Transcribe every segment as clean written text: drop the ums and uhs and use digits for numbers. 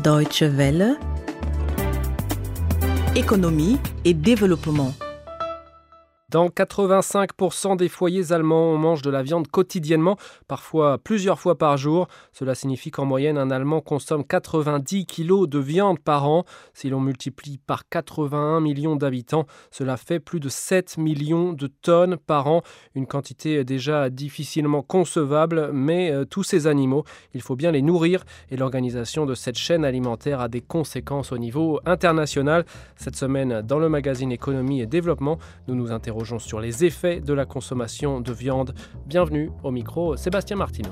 Deutsche Welle, économie et développement. Dans 85% des foyers allemands, on mange de la viande quotidiennement, parfois plusieurs fois par jour. Cela signifie qu'en moyenne, un Allemand consomme 90 kilos de viande par an. Si l'on multiplie par 81 millions d'habitants, cela fait plus de 7 millions de tonnes par an. Une quantité déjà difficilement concevable, mais tous ces animaux, il faut bien les nourrir. Et l'organisation de cette chaîne alimentaire a des conséquences au niveau international. Cette semaine, dans le magazine Économie et Développement, nous nous interrogeons sur les effets de la consommation de viande. Bienvenue au micro, Sébastien Martineau.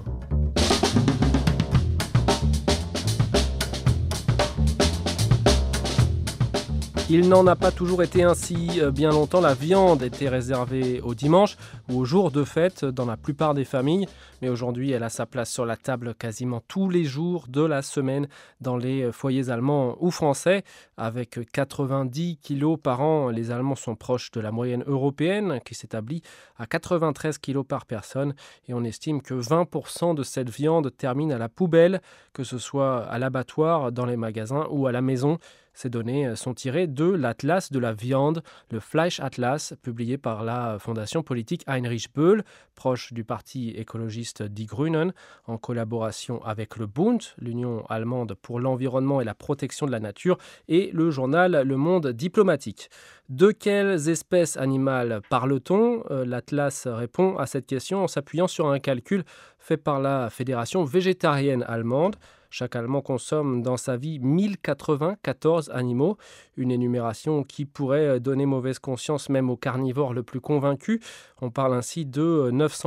Il n'en a pas toujours été ainsi. Bien longtemps, la viande était réservée au dimanche ou aux jours de fête dans la plupart des familles. Mais aujourd'hui, elle a sa place sur la table quasiment tous les jours de la semaine dans les foyers allemands ou français. Avec 90 kilos par an, les Allemands sont proches de la moyenne européenne qui s'établit à 93 kilos par personne. Et on estime que 20% de cette viande termine à la poubelle, que ce soit à l'abattoir, dans les magasins ou à la maison. Ces données sont tirées de l'Atlas de la viande, le Fleisch Atlas, publié par la fondation politique Heinrich Böll, proche du parti écologiste Die Grünen, en collaboration avec le Bund, l'Union allemande pour l'environnement et la protection de la nature, et le journal Le Monde diplomatique. De quelles espèces animales parle-t-on ? L'Atlas répond à cette question en s'appuyant sur un calcul fait par la Fédération végétarienne allemande. Chaque Allemand consomme dans sa vie 1094 animaux, une énumération qui pourrait donner mauvaise conscience même aux carnivores le plus convaincus. On parle ainsi de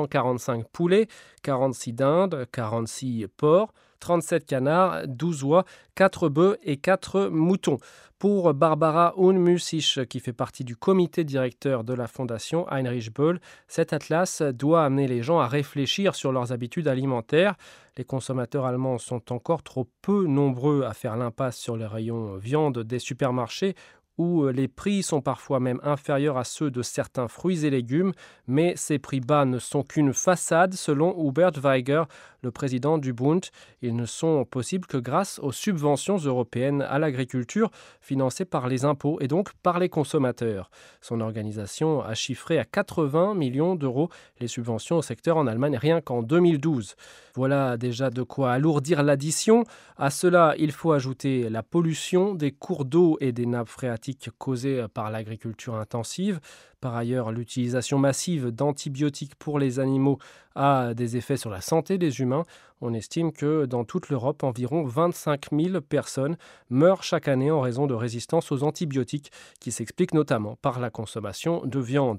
945 poulets, 46 dindes, 46 porcs, 37 canards, 12 oies, 4 bœufs et 4 moutons. Pour Barbara Unmüßig, qui fait partie du comité directeur de la fondation Heinrich Böll, cet atlas doit amener les gens à réfléchir sur leurs habitudes alimentaires. Les consommateurs allemands sont encore trop peu nombreux à faire l'impasse sur les rayons viande des supermarchés, où les prix sont parfois même inférieurs à ceux de certains fruits et légumes, mais ces prix bas ne sont qu'une façade selon Hubert Weiger, le président du Bund. Ils ne sont possibles que grâce aux subventions européennes à l'agriculture, financées par les impôts et donc par les consommateurs. Son organisation a chiffré à 80 millions d'euros les subventions au secteur en Allemagne rien qu'en 2012. Voilà déjà de quoi alourdir l'addition. À cela, il faut ajouter la pollution des cours d'eau et des nappes phréatiques causée par l'agriculture intensive. Par ailleurs, l'utilisation massive d'antibiotiques pour les animaux a des effets sur la santé des humains. On estime que dans toute l'Europe, environ 25 000 personnes meurent chaque année en raison de résistance aux antibiotiques, qui s'explique notamment par la consommation de viande.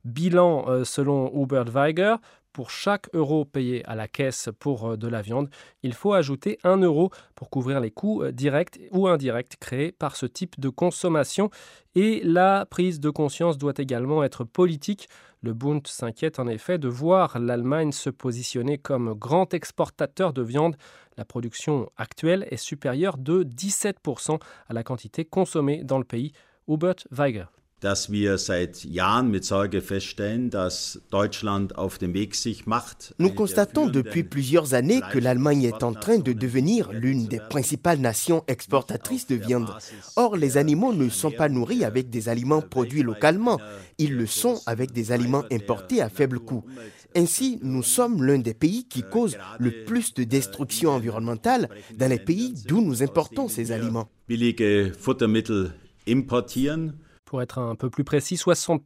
Bilan selon Hubert Weiger. Pour chaque euro payé à la caisse pour de la viande, il faut ajouter 1 euro pour couvrir les coûts directs ou indirects créés par ce type de consommation. Et la prise de conscience doit également être politique. Le Bund s'inquiète en effet de voir l'Allemagne se positionner comme grand exportateur de viande. La production actuelle est supérieure de 17% à la quantité consommée dans le pays. Hubert Weiger. Dass wir seit Jahren mit Sorge feststellen, dass Deutschland auf dem Weg sich macht. Nous constatons depuis plusieurs années que l'Allemagne est en train de devenir l'une des principales nations exportatrices de viande. Or, les animaux ne sont pas nourris avec des aliments produits localement. Ils le sont avec des aliments importés à faible coût. Ainsi, nous sommes l'un des pays qui cause le plus de destruction environnementale dans les pays d'où nous importons ces aliments. Billige Futtermittel importieren. Pour être un peu plus précis,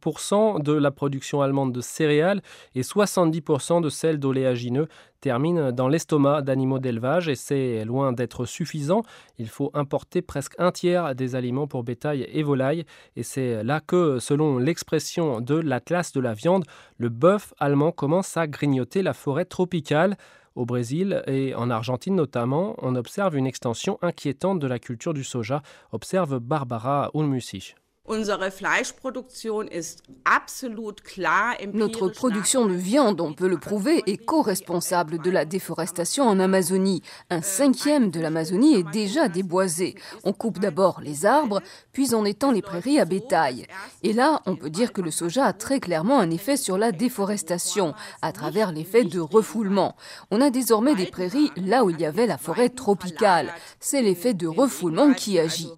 60% de la production allemande de céréales et 70% de celle d'oléagineux terminent dans l'estomac d'animaux d'élevage et c'est loin d'être suffisant. Il faut importer presque un tiers des aliments pour bétail et volailles et c'est là que, selon l'expression de l'Atlas de la viande, le bœuf allemand commence à grignoter la forêt tropicale. Au Brésil et en Argentine notamment, on observe une extension inquiétante de la culture du soja, observe Barbara Unmüßig. Notre production de viande, on peut le prouver, est co-responsable de la déforestation en Amazonie. 1/5 de l'Amazonie est déjà déboisée. On coupe d'abord les arbres, puis on étend les prairies à bétail. Et là, on peut dire que le soja a très clairement un effet sur la déforestation, à travers l'effet de refoulement. On a désormais des prairies là où il y avait la forêt tropicale. C'est l'effet de refoulement qui agit.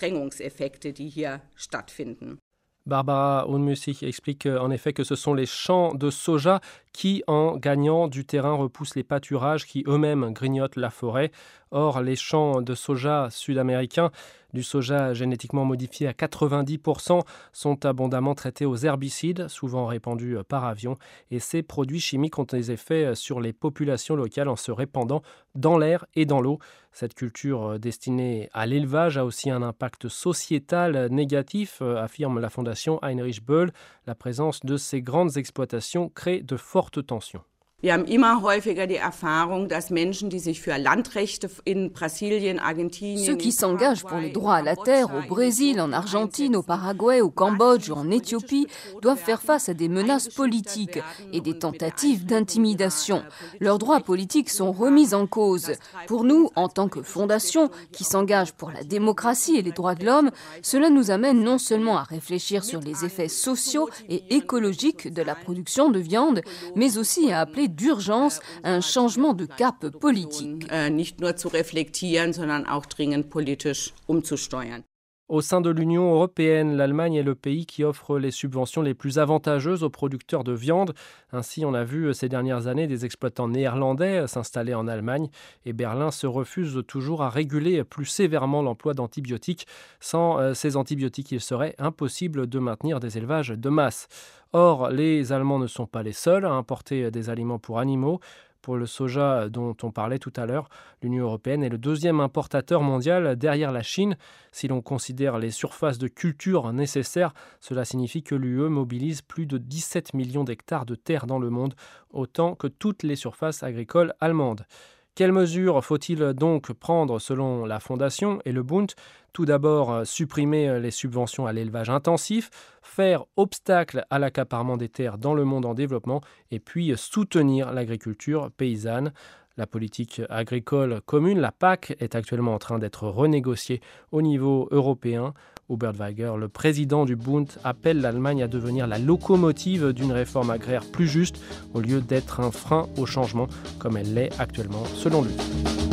Barbara Ounmussig explique en effet que ce sont les champs de soja qui, en gagnant du terrain, repoussent les pâturages qui eux-mêmes grignotent la forêt. Or, les champs de soja sud-américains, du soja génétiquement modifié à 90%, sont abondamment traités aux herbicides, souvent répandus par avion. Et ces produits chimiques ont des effets sur les populations locales en se répandant dans l'air et dans l'eau. Cette culture destinée à l'élevage a aussi un impact sociétal négatif, affirme la fondation Heinrich Böll. La présence de ces grandes exploitations crée de fortes tensions. Wir haben immer häufiger die Erfahrung, dass Menschen, die sich für Landrechte in Brasilien, Argentinien, ceux qui s'engagent pour les droits à la terre au Brésil, en Argentine, au Paraguay, au Cambodge ou en Éthiopie doivent faire face à des menaces politiques et des tentatives d'intimidation. Leurs droits politiques sont remis en cause. Pour nous, en tant que fondation qui s'engage pour la démocratie et les droits de l'homme, cela nous amène non seulement à réfléchir sur les effets sociaux et écologiques de la production de viande, mais aussi à appeler d'urgence à un changement de cap politique. Nicht nur zu reflektieren, sondern auch dringend politisch umzusteuern. Au sein de l'Union européenne, l'Allemagne est le pays qui offre les subventions les plus avantageuses aux producteurs de viande. Ainsi, on a vu ces dernières années des exploitants néerlandais s'installer en Allemagne et Berlin se refuse toujours à réguler plus sévèrement l'emploi d'antibiotiques. Sans ces antibiotiques, il serait impossible de maintenir des élevages de masse. Or, les Allemands ne sont pas les seuls à importer des aliments pour animaux. Pour le soja dont on parlait tout à l'heure, l'Union européenne est le deuxième importateur mondial derrière la Chine. Si l'on considère les surfaces de culture nécessaires, cela signifie que l'UE mobilise plus de 17 millions d'hectares de terre dans le monde, autant que toutes les surfaces agricoles allemandes. Quelles mesures faut-il donc prendre selon la Fondation et le Bund ? Tout d'abord, supprimer les subventions à l'élevage intensif, faire obstacle à l'accaparement des terres dans le monde en développement et puis soutenir l'agriculture paysanne. La politique agricole commune, la PAC, est actuellement en train d'être renégociée au niveau européen. Hubert Weiger, le président du Bund, appelle l'Allemagne à devenir la locomotive d'une réforme agraire plus juste au lieu d'être un frein au changement comme elle l'est actuellement selon lui.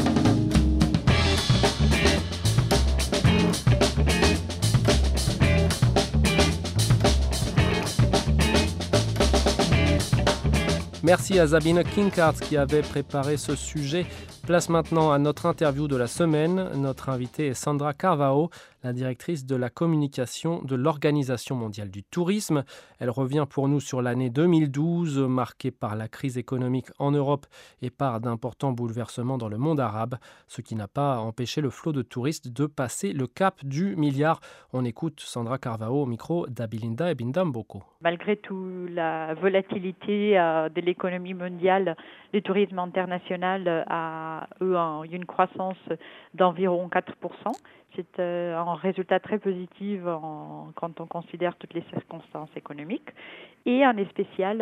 Merci à Sabine Kinkart qui avait préparé ce sujet. Place maintenant à notre interview de la semaine. Notre invitée est Sandra Carvao, la directrice de la communication de l'Organisation mondiale du tourisme. Elle revient pour nous sur l'année 2012, marquée par la crise économique en Europe et par d'importants bouleversements dans le monde arabe, ce qui n'a pas empêché le flot de touristes de passer le cap du milliard. On écoute Sandra Carvao au micro d'Abilinda Ebindamboko. Malgré toute la volatilité de l'économie mondiale, le tourisme international a eu une croissance d'environ 4%. C'est un résultat très positif quand on considère toutes les circonstances économiques. Et en spécial,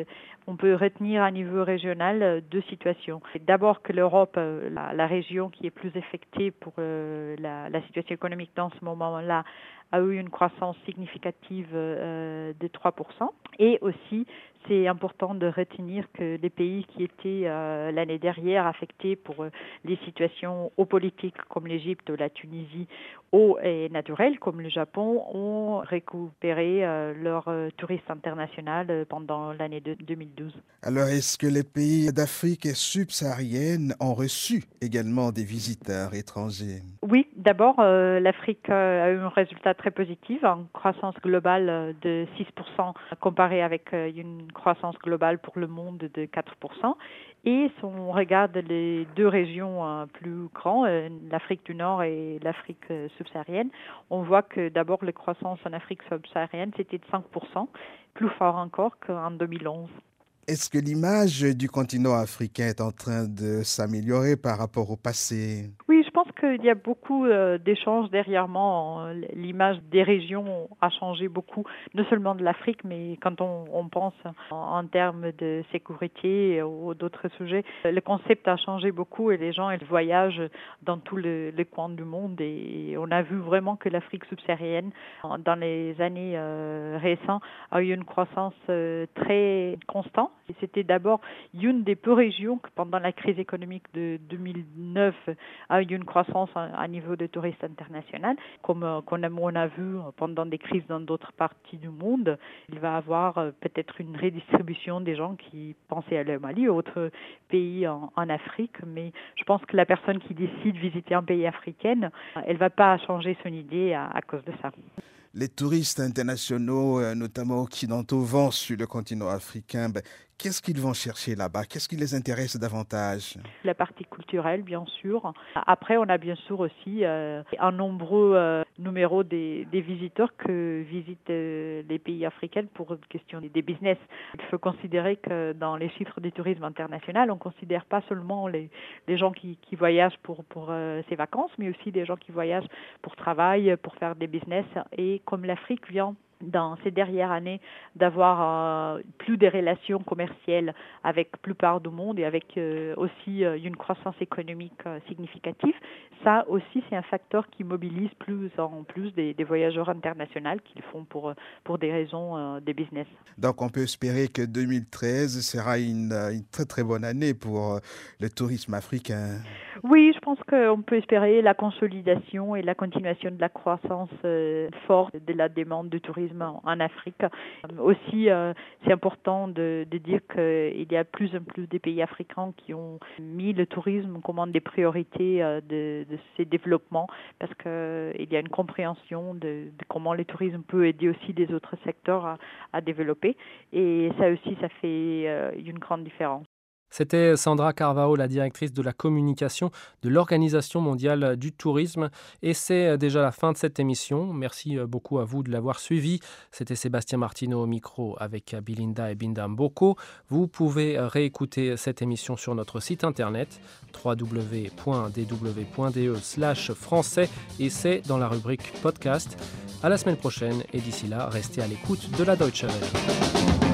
on peut retenir à niveau régional deux situations. D'abord que l'Europe, la région qui est plus affectée pour la situation économique dans ce moment-là, a eu une croissance significative de 3%. Et aussi, c'est important de retenir que les pays qui étaient l'année dernière affectés pour les situations politiques comme l'Égypte ou la Tunisie et naturelles comme le Japon ont récupéré leur tourisme international pendant l'année 2012. Alors, est-ce que les pays d'Afrique subsaharienne ont reçu également des visiteurs étrangers? Oui, d'abord, l'Afrique a eu un résultat très positif, une croissance globale de 6% comparé avec une croissance globale pour le monde de 4%. Et si on regarde les deux régions plus grandes, l'Afrique du Nord et l'Afrique subsaharienne, on voit que d'abord la croissance en Afrique subsaharienne, c'était de 5%, plus fort encore qu'en 2011. Est-ce que l'image du continent africain est en train de s'améliorer par rapport au passé? Oui, je pense que qu'il y a beaucoup d'échanges derrière moi. L'image des régions a changé beaucoup, non seulement de l'Afrique, mais quand on pense en termes de sécurité ou d'autres sujets, le concept a changé beaucoup et les gens ils voyagent dans tous les coins du monde. Et on a vu vraiment que l'Afrique subsaharienne, dans les années récentes, a eu une croissance très constante. Et c'était d'abord une des peu régions que pendant la crise économique de 2009 a eu une croissance à niveau de touristes internationaux. Comme on a vu pendant des crises dans d'autres parties du monde, il va y avoir peut-être une redistribution des gens qui pensaient aller au Mali ou autres pays en Afrique. Mais je pense que la personne qui décide de visiter un pays africain, elle ne va pas changer son idée à cause de ça. Les touristes internationaux, notamment occidentaux, vont sur le continent africain. Qu'est-ce qu'ils vont chercher là-bas? Qu'est-ce qui les intéresse davantage? La partie culturelle, bien sûr. Après, on a bien sûr aussi un nombreux numéro des visiteurs que visitent les pays africains pour question des business. Il faut considérer que dans les chiffres du tourisme international, on ne considère pas seulement les gens qui voyagent pour ses vacances, mais aussi des gens qui voyagent pour travail, pour faire des business. Et comme l'Afrique vient dans ces dernières années d'avoir plus de relations commerciales avec la plupart du monde et avec aussi une croissance économique significative, ça aussi c'est un facteur qui mobilise plus en plus des voyageurs internationaux qui le font pour des raisons de business. Donc on peut espérer que 2013 sera une très très bonne année pour le tourisme africain. Oui, je pense qu'on peut espérer la consolidation et la continuation de la croissance forte de la demande de tourisme en Afrique. Aussi, c'est important de dire qu'il y a plus en plus de pays africains qui ont mis le tourisme comme une des priorités de ces développements parce qu'il y a une compréhension de comment le tourisme peut aider aussi des autres secteurs à développer. Et ça aussi, ça fait une grande différence. C'était Sandra Carvao, la directrice de la communication de l'Organisation mondiale du tourisme. Et c'est déjà la fin de cette émission. Merci beaucoup à vous de l'avoir suivi. C'était Sébastien Martineau au micro avec Bilinda et Binda Mboko. Vous pouvez réécouter cette émission sur notre site internet www.dw.de/français et c'est dans la rubrique podcast. À la semaine prochaine et d'ici là, restez à l'écoute de la Deutsche Welle.